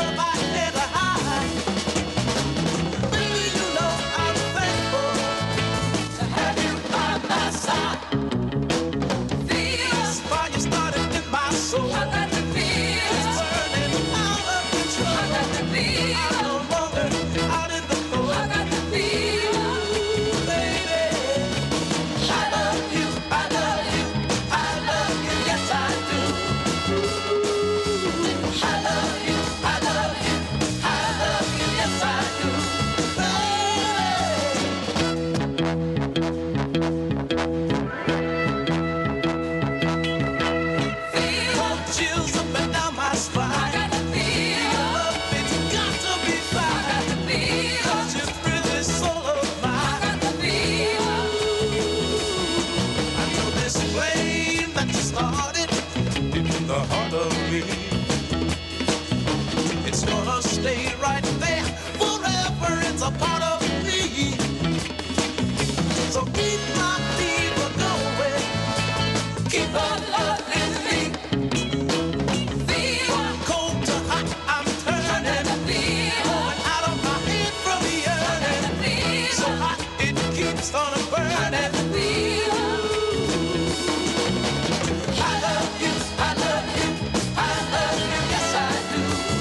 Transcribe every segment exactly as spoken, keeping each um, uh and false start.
love I had to hide. Baby, you know I'm thankful to have you by my side. This fire started in my soul. I got the feel. It's burning out of control. I got the feel. I'm no longer out in the cold. I got the feel. Baby, I love you, I love you, I love you, yes I do. I love you, I love you, I love you, yes I do. Feel chills up and down my spine. I got the feel. Your love, it's got to be fine. I got the feel. 'Cause you thrill this soul of mine. I got the feel. I know this flame that you started in the heart of me. It's gonna stay right there forever. It's a part of me. So keep my fever going. Keep on loving me. Feel from cold to hot, I'm turning. Going out of my head from the yearning. So hot it keeps on burning. I love you, I love you, I love you, yes I do.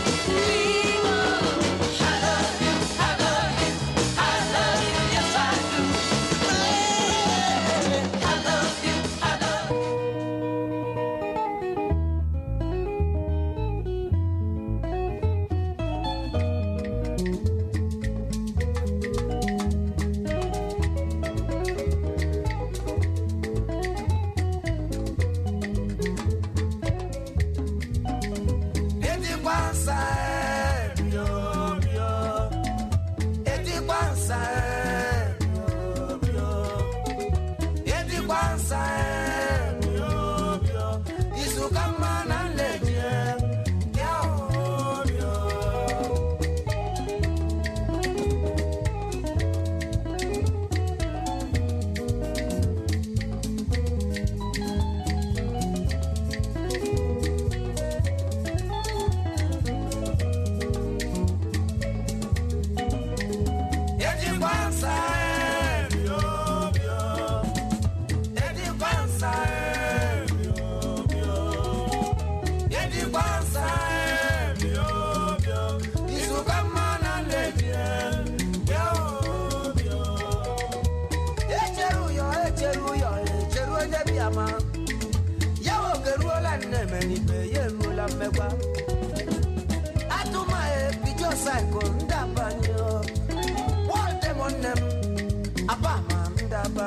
I love you, I love you, I love you, yes I do. I love you, I love you. Eti kwanza bio bio, eti kwanza bio bio, eti kwanza bio bio. Isukama na leje bio bio. Eti kwanza bio bio, eti kwanza bio bio, eti kwanza bio bio. Isukama na leje bio bio. Echeru yo, echeru yo, echeru ene biama. Yawo keruola neme ni pe yeruola megba. Atuma e pijo cycle ndabanyo. Wall them on them. Abama ndaba.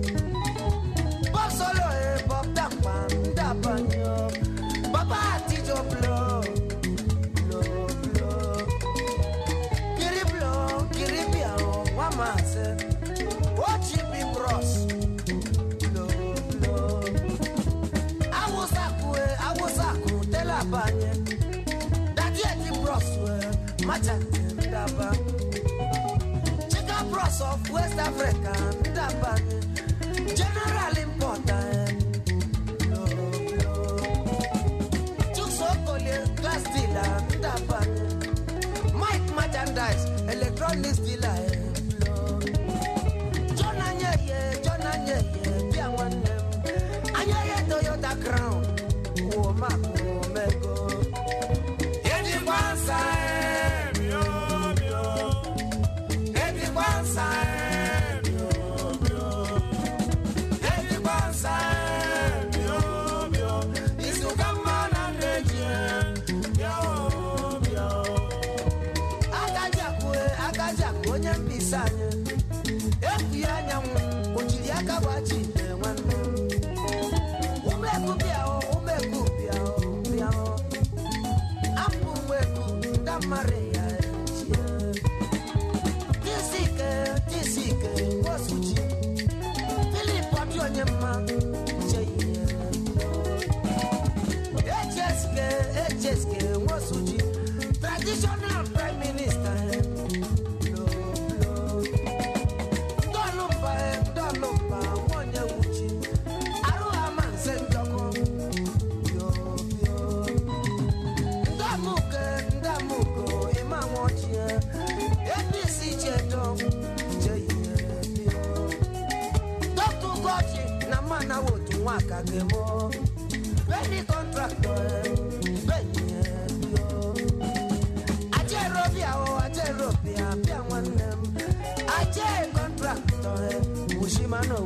Bob solo e Bob Dampa ndabanyo. Baba tijo blow. Blow blow. Kiri blow, kiri biao wamase. Watch it be bros. Blow blow. Awosaku e awosaku tela banye. That yet bros we machante ndaba. Chica bros of West Africa ndaba. General important. Blow blow. Chusokole glass dealer ndaba. Mike merchandise electronics dealer. Blow. John Anyeye, John Anyeye, Pianwanem. Anyeye Toyota Crown. Oh, Marco Mego. Eti kwanza bio bio. Eti kwanza bio bio. Eti kwanza bio bio. Isukama na leje bio bio. Akajakwe, akajakwe onye mbisanye. Efu ya nyanwu, ojiri aka wachi nwanne. Umeku biao, umeku biao, biao. Apu weku, damare ya echie. Tisike, tisike, wasuchi. Philip watu onye mma, cheye. Echeske, echeske, wasuchi. Traditional prime minister. Blow, blow. Dolumba, dolumba, wonye uchi. Aruha manse njoko. Yo, yo. Ndamuke, ndamuko, Sakemo, Benny contractor, Benny, Aje Robia, Aje Robia, Piawanem, Aje contractor, Mushimano,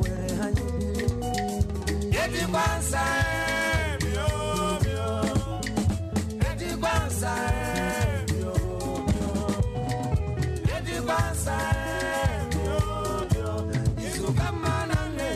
Eddie Bansa, Mio, Mio, Eddie Bansa, Mio, Mio, Eddie Bansa, Mio, Mio, Isukamana.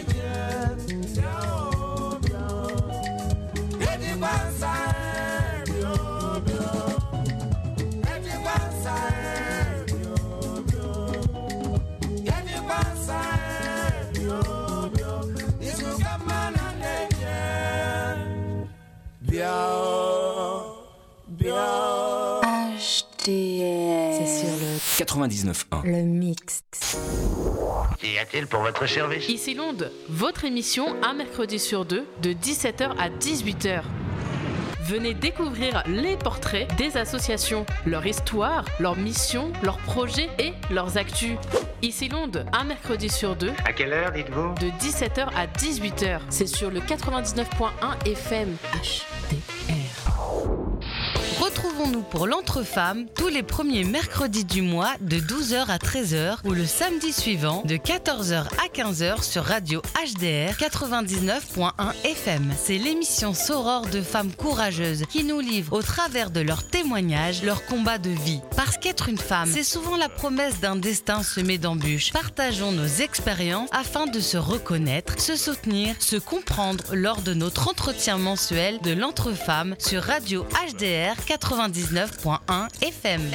H D R. C'est sur le quatre-vingt-dix-neuf point un. Le mix. Qu'y a-t-il pour votre service? Ici Londres, votre émission un mercredi sur deux de dix-sept heures à dix-huit heures. Venez découvrir les portraits des associations, leur histoire, leurs missions, leurs projets et leurs actus. Ici Londres, un mercredi sur deux. À quelle heure, dites-vous? De dix-sept heures à dix-huit heures. C'est sur le quatre-vingt-dix-neuf point un F M. H D R. Retrouvons-nous pour l'Entre-Femmes tous les premiers mercredis du mois de douze heures à treize heures ou le samedi suivant de quatorze heures à quinze heures sur Radio H D R quatre-vingt-dix-neuf point un F M. C'est l'émission Soror de femmes courageuses qui nous livrent au travers de leurs témoignages leur combat de vie. Parce qu'être une femme, c'est souvent la promesse d'un destin semé d'embûches. Partageons nos expériences afin de se reconnaître, se soutenir, se comprendre lors de notre entretien mensuel de l'Entre-Femmes sur Radio H D R quatre-vingt-dix-neuf point un F M.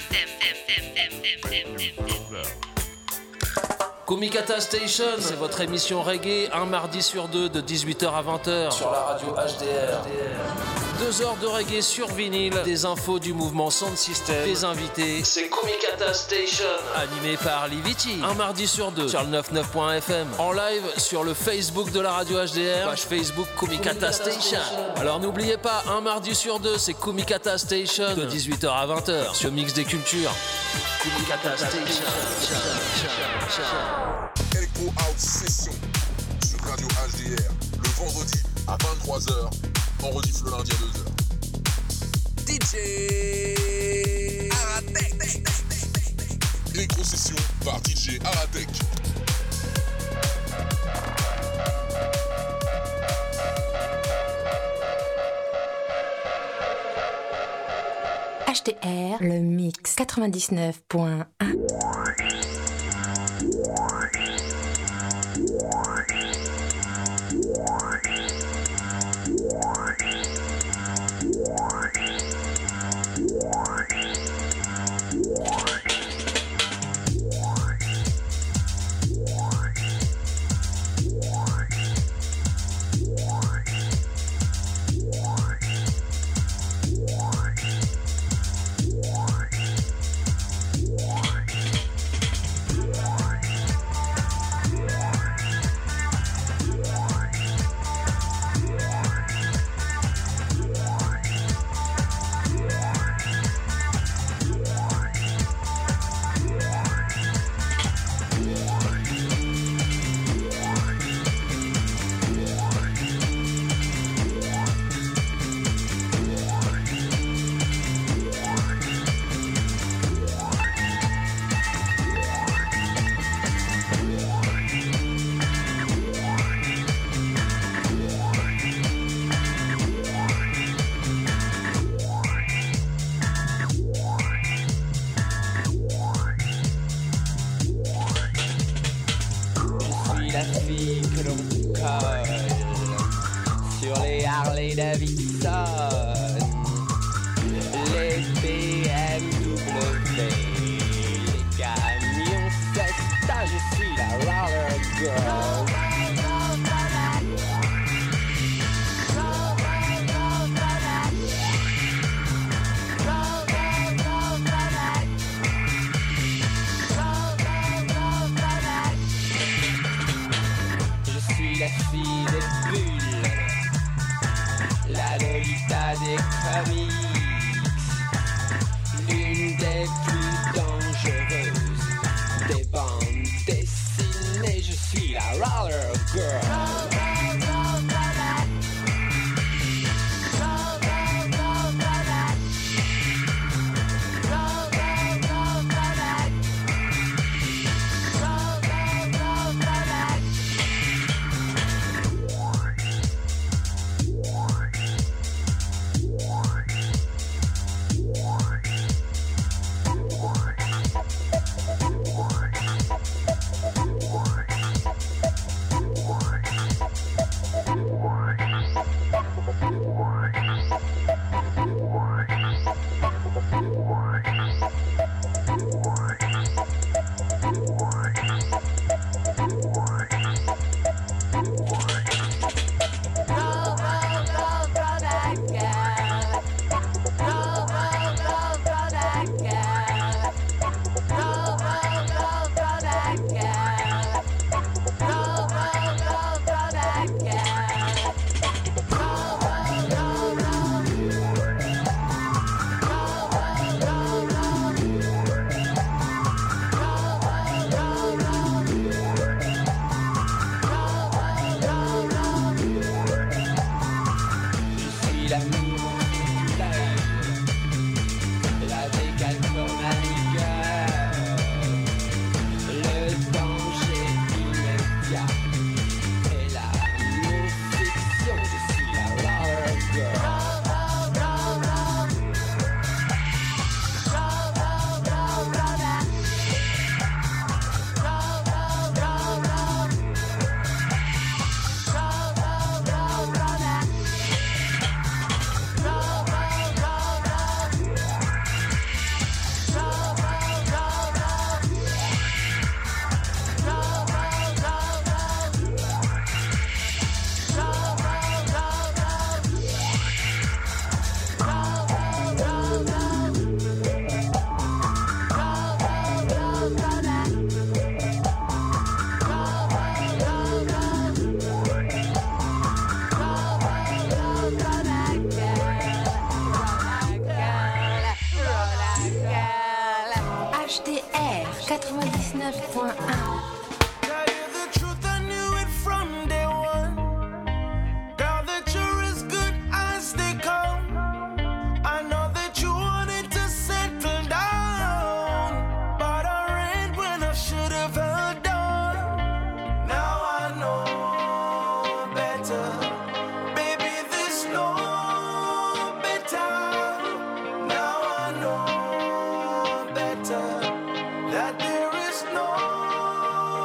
Kumikata Station, c'est votre émission reggae, un mardi sur deux de dix-huit heures à vingt heures sur la radio H D R. Deux heures de reggae sur vinyle, des infos du mouvement Sound System, des invités. C'est Kumikata Station, animé par Liviti. Un mardi sur deux sur le quatre-vingt-dix-neuf point F M. En live sur le Facebook de la radio H D R, page Facebook Kumikata Station. Alors n'oubliez pas, un mardi sur deux, c'est Kumikata Station de dix-huit heures à vingt heures sur Mix des Cultures. Kumikata Station. Echo House Session sur Radio H D R le vendredi à vingt-trois heures, en rediff le lundi à deux heures. D J Aratek. Echo Session par D J Aratek. H D R, le mix quatre-vingt-dix-neuf point un. quatre-vingt-dix-neuf point un. That there is no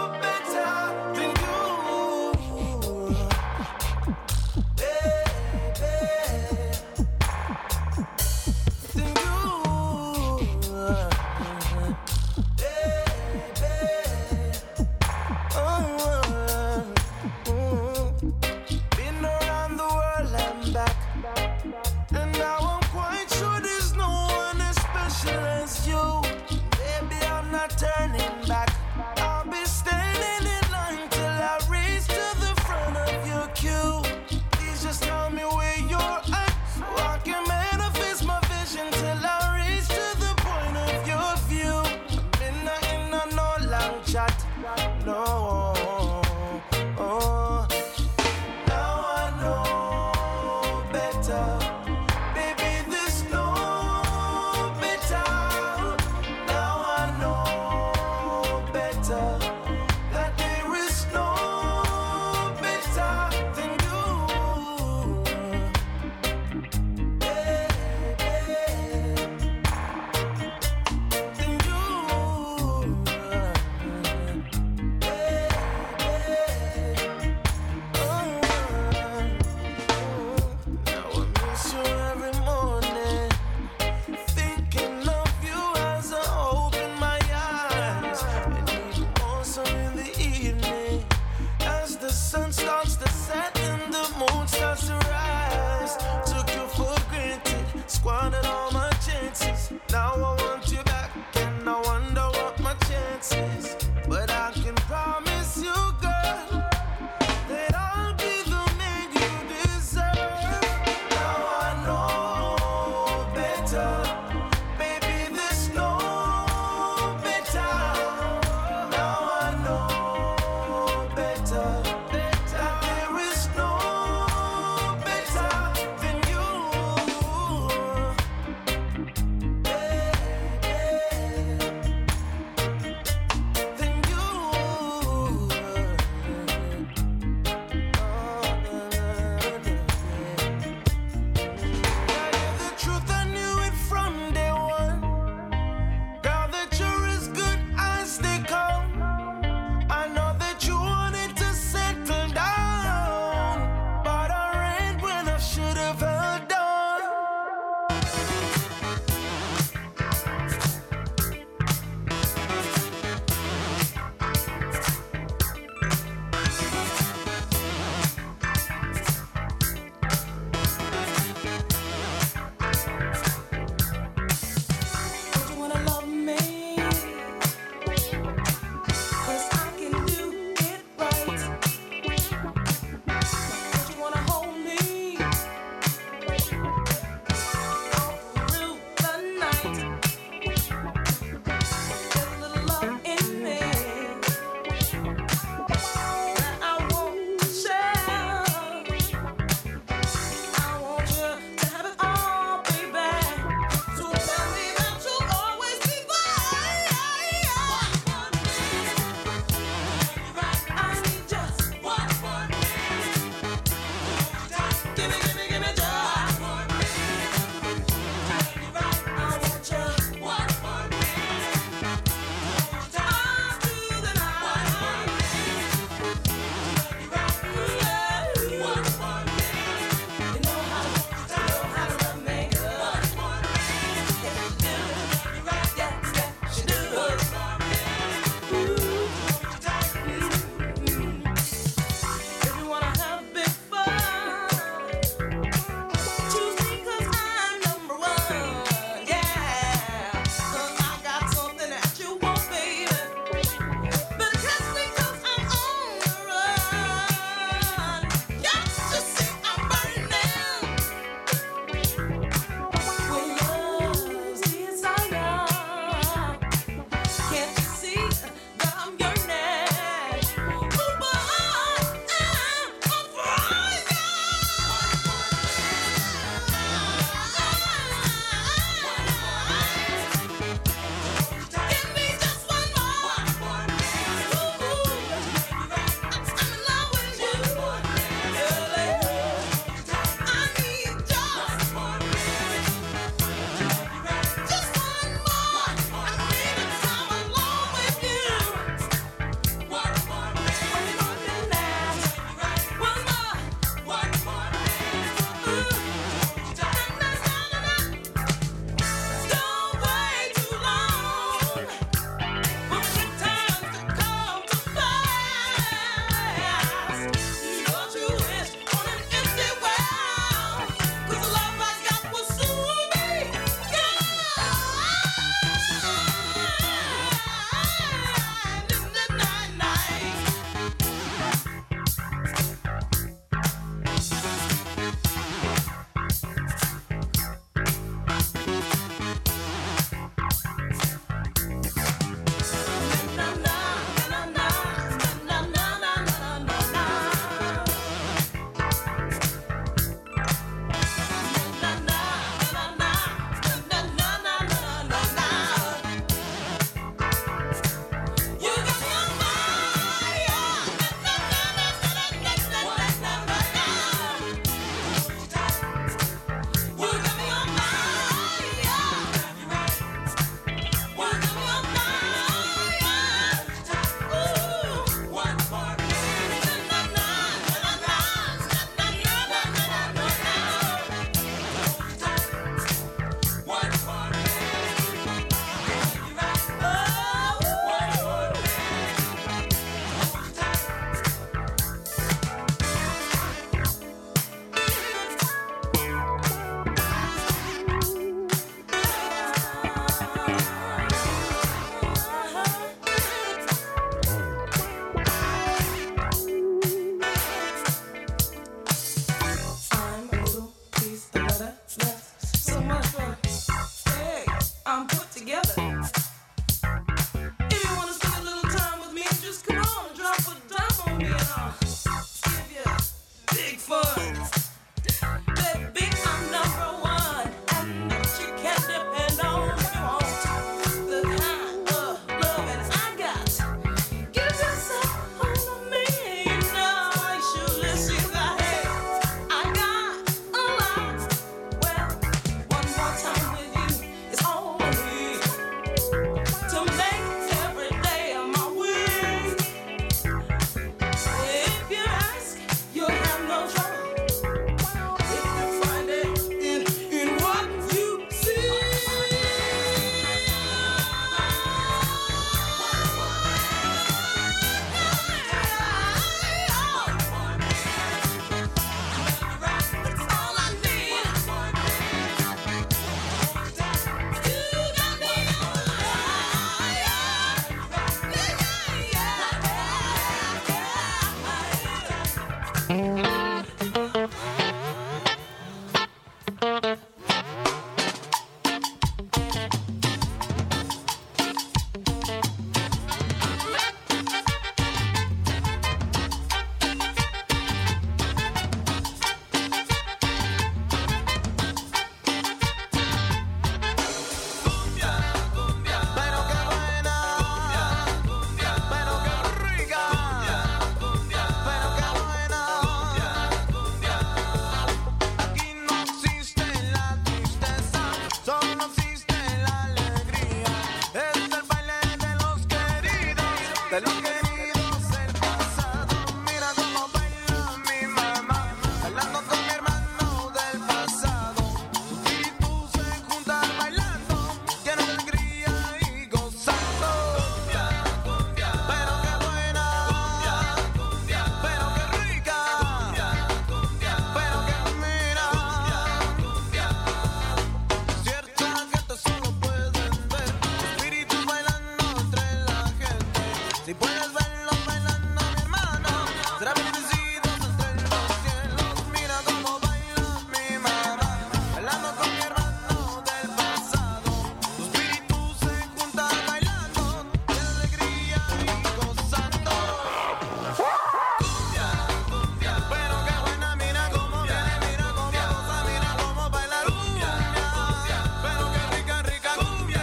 de los queridos del pasado. Mira cómo baila mi mamá, bailando con mi hermano del pasado. Sus espíritus se juntan bailando, llenos de alegría y gozando. Cumbia, cumbia, pero qué buena. Cumbia, cumbia, pero qué rica. Cumbia, cumbia, pero qué mira. Cumbia, cumbia. Cierta que esto solo pueden ver espíritus bailando entre la gente. Si puedes verlos bailando, mi hermano, serán bendecidos entre los cielos. Mira cómo baila mi mamá, bailando con mi hermano del pasado. Sus espíritus se juntan bailando, de alegría y gozando. Cumbia, cumbia, pero qué buena, mira cómo viene, mira cómo goza, mira cómo baila. Cumbia, cumbia, pero qué rica, rica cumbia.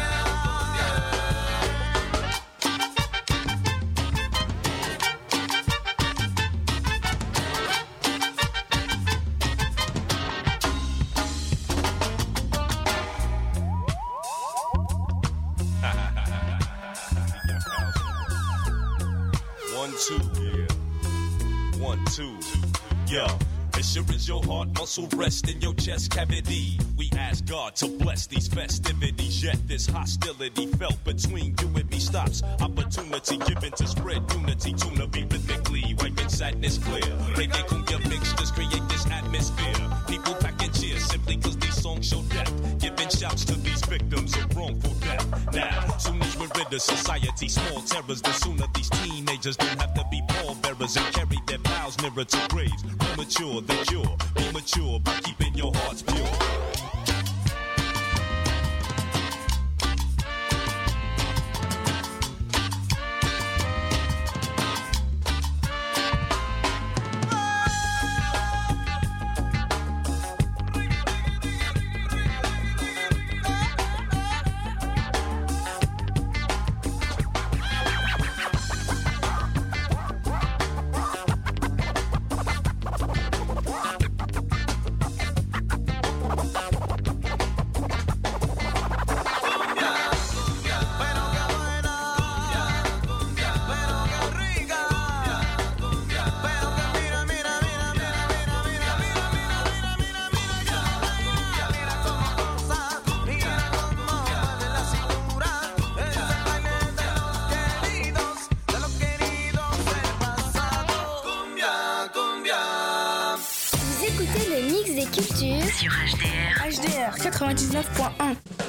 One, two, yeah. One, two, yo. It sure is your heart muscle rest in your chest cavity. We ask God to bless these festivities. Yet this hostility felt between you and me stops. Opportunity given to spread unity. Tuna be rhythmically wiping sadness clear. Reggae cumbia mixtures create this atmosphere. People packing cheers simply cause these songs show death. Giving shouts to these victims of wrongful death. Now, soon as we're rid of society, small terrors, the sooner these teenagers don't have to be pallbearers and carry their vows nearer to graves. Premature, the cure. Be mature by keeping your hearts pure. Vous écoutez le mix des cultures sur H D R. H D R quatre-vingt-dix-neuf point un.